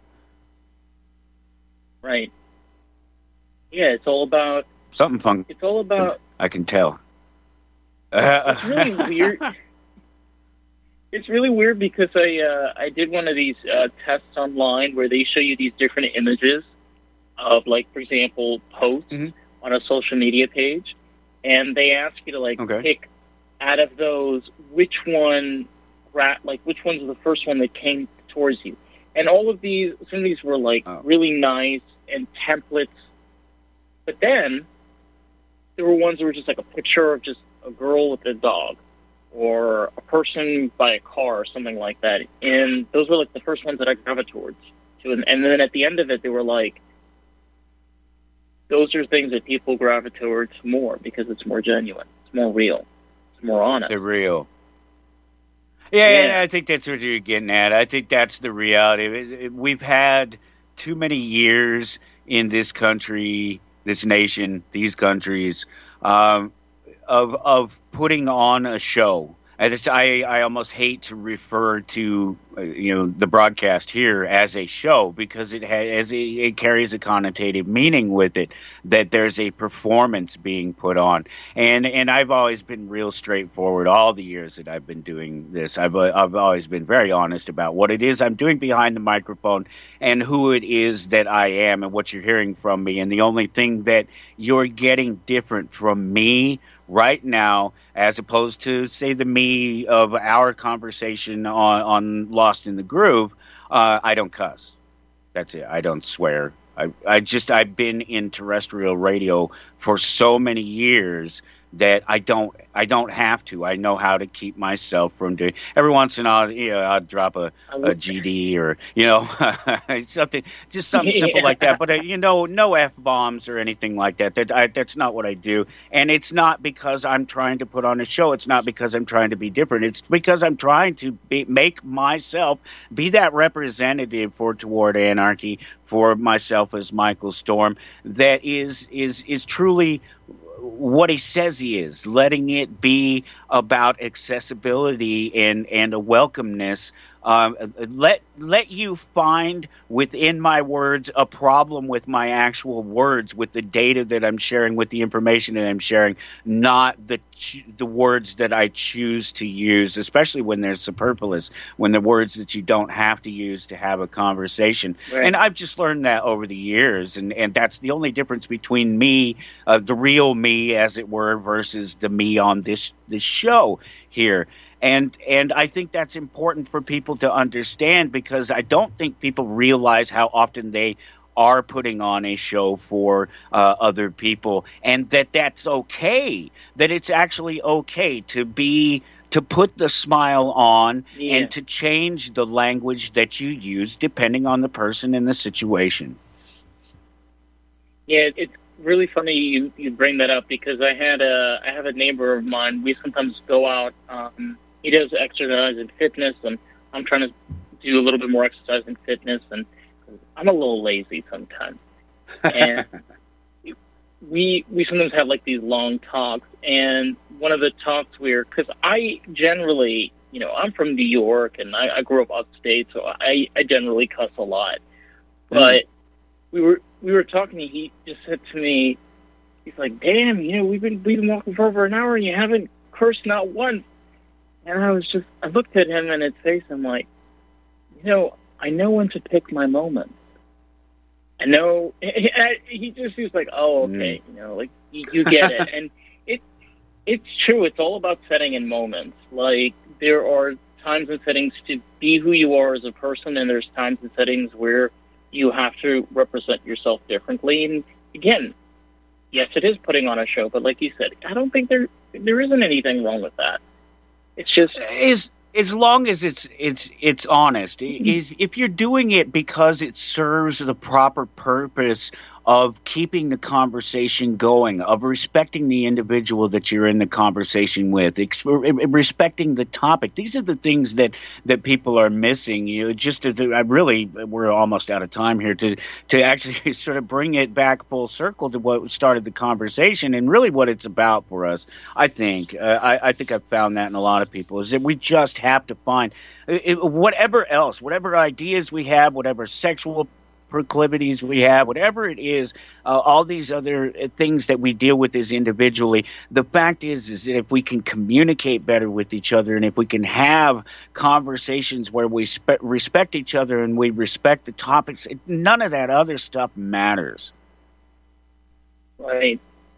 Right. Yeah, it's all about something fun. It's all about. I can tell. It's really weird. It's really weird because I did one of these tests online where they show you these different images of, like, for example, posts on a social media page, and they ask you to pick out of those which one's the first one that came towards you. And all of these, some of these were really nice and templates, but then there were ones that were just like a picture of just a girl with a dog. or a person by a car or something like that. And those were like the first ones that I gravitated towards. And then at the end of it, they were like, those are things that people gravitate towards more because it's more genuine, it's more real, it's more honest. They're real. Yeah, I think that's what you're getting at. I think that's the reality. We've had too many years in this country, this nation, these countries, of putting on a show. I almost hate to refer to the broadcast here as a show because it carries a connotative meaning with it, that there's a performance being put on. And I've always been real straightforward all the years that I've been doing this. I've always been very honest about what it is I'm doing behind the microphone and who it is that I am and what you're hearing from me. And the only thing that you're getting different from me right now, as opposed to, say, the me of our conversation on Lost in the Groove, I don't cuss. That's it. I don't swear. I've been in terrestrial radio for so many years that I don't have to. I know how to keep myself from doing. Every once in a while, I'll drop a GD or something simple like that. But no F-bombs or anything like that. That's not what I do. And it's not because I'm trying to put on a show. It's not because I'm trying to be different. It's because I'm trying to make myself be that representative for Toward Anarchy, for myself as Michael Storm, that is truly what he says he is, letting it be about accessibility and a welcomeness. Let you find within my words a problem with my actual words, with the data that I'm sharing, with the information that I'm sharing, not the words that I choose to use, especially when they're superfluous, when they're words that you don't have to use to have a conversation. Right. And I've just learned that over the years, and that's the only difference between me, the real me, as it were, versus the me on this show here. And I think that's important for people to understand, because I don't think people realize how often they are putting on a show for other people, and that's okay, that it's actually okay to put the smile on and to change the language that you use depending on the person and the situation. Yeah, it's really funny you bring that up, because I have a neighbor of mine. We sometimes go out. He does exercise and fitness, and I'm trying to do a little bit more exercise and fitness, and I'm a little lazy sometimes. And we sometimes have like these long talks, and one of the talks because I generally, I'm from New York, and I grew up upstate, so I generally cuss a lot. But we were talking, and he just said to me, he's like, "Damn, we've been walking for over an hour, and you haven't cursed not once." And I looked at him in his face, and I'm like, I know when to pick my moments. I know. He was like, "Oh, okay," like you get it. And it's true. It's all about setting in moments. Like, there are times and settings to be who you are as a person, and there's times and settings where you have to represent yourself differently. And again, yes, it is putting on a show, but like you said, I don't think there isn't anything wrong with that. It's just as long as it's honest. Mm-hmm. If you're doing it because it serves the proper purpose of keeping the conversation going, of respecting the individual that you're in the conversation with, respecting the topic. These are the things that people are missing. We're almost out of time here to actually sort of bring it back full circle to what started the conversation and really what it's about for us. I think I've found that in a lot of people, is that we just have to find whatever ideas we have, whatever sexual proclivities we have, whatever it is, all these other things that we deal with as individually. The fact is that if we can communicate better with each other, and if we can have conversations where we respect each other and we respect the topics, none of that other stuff matters. Right.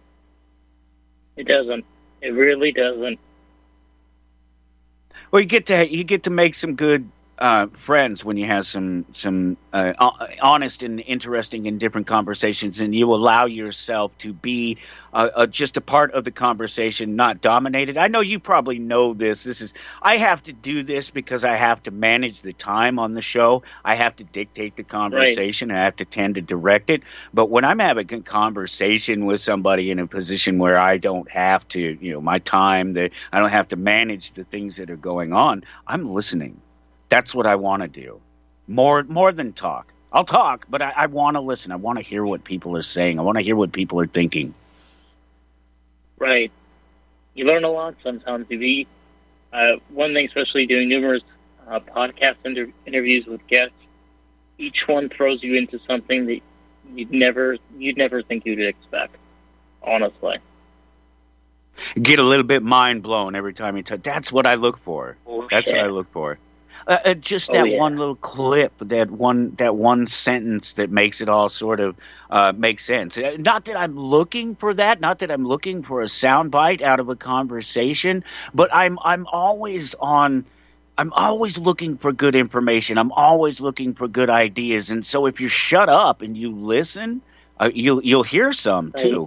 It doesn't. It really doesn't. Well, you get to make some good friends when you have some honest and interesting and different conversations, and you allow yourself to be just a part of the conversation, not dominated. I know you probably know this. I have to do this because I have to manage the time on the show. I have to dictate the conversation. Right. I have to tend to direct it. But when I'm having a conversation with somebody in a position where I don't have to, my time, I don't have to manage the things that are going on, I'm listening. That's what I want to do. More than talk. I'll talk, but I want to listen. I want to hear what people are saying. I want to hear what people are thinking. Right. You learn a lot sometimes. One thing, especially doing numerous podcast interviews with guests, each one throws you into something that you'd never think you'd expect, honestly. Get a little bit mind blown every time you talk. That's what I look for. That's what I look for. Just that one little clip, that one sentence that makes it all sort of make sense. Not that I'm looking for that, not that I'm looking for a soundbite out of a conversation, but I'm always looking for good information. I'm always looking for good ideas, and so if you shut up and you listen, you'll hear some too.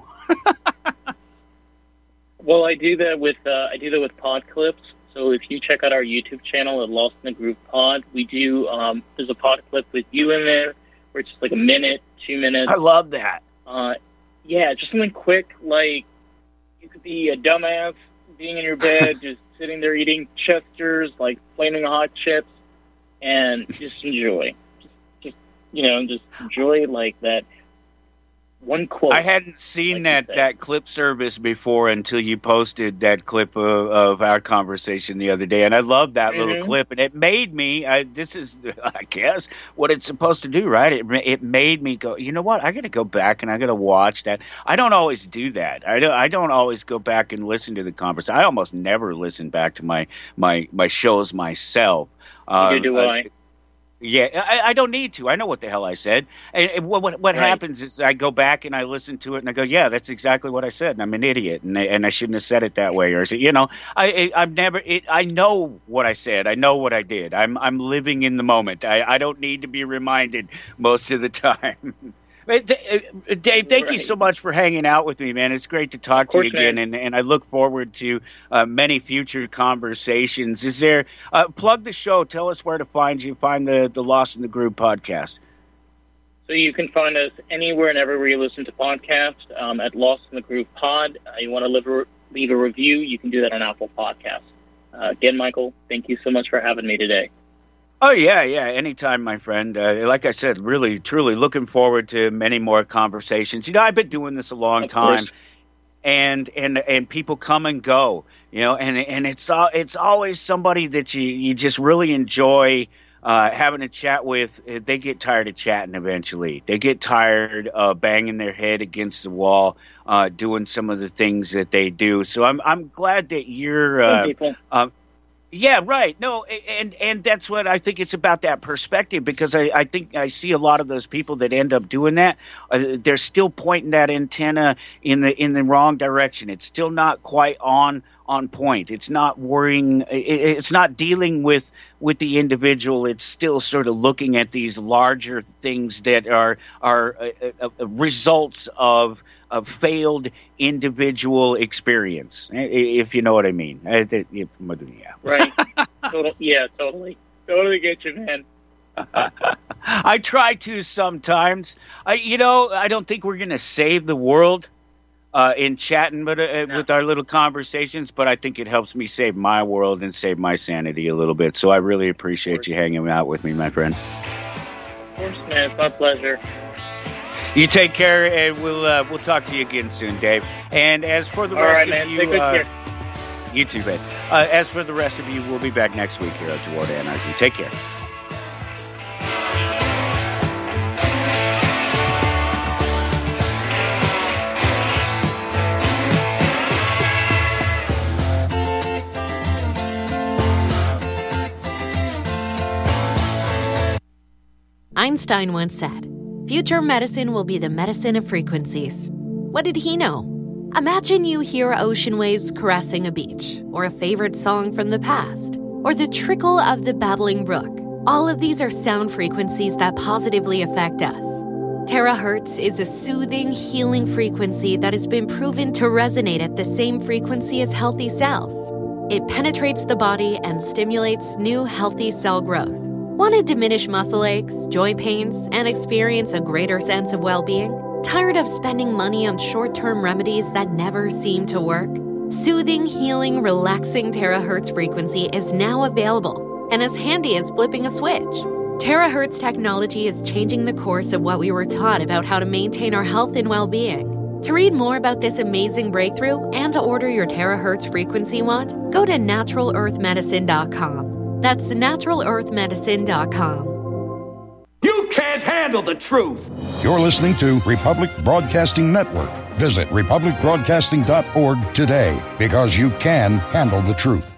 Well, I do that with pod clips. So if you check out our YouTube channel at Lost in the Groove Pod, we do, there's a pod clip with you in there where it's just like a minute, 2 minutes. I love that. Yeah, just something quick, like you could be a dumbass being in your bed, just sitting there eating Chester's, like flaming hot chips, and just enjoy. Just enjoy like that. One quote. I hadn't seen that clip service before until you posted that clip of our conversation the other day, and I love that little clip, and it made me, this is, I guess, what it's supposed to do, right? It made me go, you know what, I got to go back and I got to watch that. I don't always do that. I don't always go back and listen to the conversation. I almost never listen back to my shows myself. Neither do I. Yeah, I don't need to. I know what the hell I said. And what happens is I go back and I listen to it and I go, yeah, that's exactly what I said. And I'm an idiot, and I shouldn't have said it that way. Or I know what I said. I know what I did. I'm living in the moment. I don't need to be reminded most of the time. Dave, thank you so much for hanging out with me, man. It's great to talk to you again, and I look forward to many future conversations. Is there plug the show? Tell us where to find you. Find the Lost in the Groove podcast. So you can find us anywhere and everywhere you listen to podcasts at Lost in the Groove Pod. You want to leave a review, you can do that on Apple Podcasts. Again, Michael, thank you so much for having me today. Oh, yeah. Anytime, my friend. Like I said, really, truly looking forward to many more conversations. I've been doing this a long time, and people come and go, and it's always somebody that you just really enjoy having a chat with. They get tired of chatting eventually. They get tired of banging their head against the wall, doing some of the things that they do. So I'm glad that you're yeah, right. No, and that's what I think it's about, that perspective, because I think I see a lot of those people that end up doing that. They're still pointing that antenna in the wrong direction. It's still not quite on point. It's not worrying. It's not dealing with the individual. It's still sort of looking at these larger things that are results of failed individual experience, if you know what I mean. Right. Totally get you, man. I try to sometimes. I don't think we're going to save the world in chatting with our little conversations, but I think it helps me save my world and save my sanity a little bit. So I really appreciate you hanging out with me, my friend. Of course, man. It's my pleasure. You take care, and we'll talk to you again soon, Dave. And as for the rest of you, you too, man. As for the rest of you, we'll be back next week here at Toward Anarchy. Take care. Einstein once said, "Future medicine will be the medicine of frequencies." What did he know? Imagine you hear ocean waves caressing a beach, or a favorite song from the past, or the trickle of the babbling brook. All of these are sound frequencies that positively affect us. Terahertz is a soothing, healing frequency that has been proven to resonate at the same frequency as healthy cells. It penetrates the body and stimulates new, healthy cell growth. Want to diminish muscle aches, joint pains, and experience a greater sense of well-being? Tired of spending money on short-term remedies that never seem to work? Soothing, healing, relaxing terahertz frequency is now available and as handy as flipping a switch. Terahertz technology is changing the course of what we were taught about how to maintain our health and well-being. To read more about this amazing breakthrough and to order your terahertz frequency wand, go to NaturalEarthMedicine.com. That's NaturalEarthMedicine.com. You can't handle the truth! You're listening to Republic Broadcasting Network. Visit republicbroadcasting.org today, because you can handle the truth.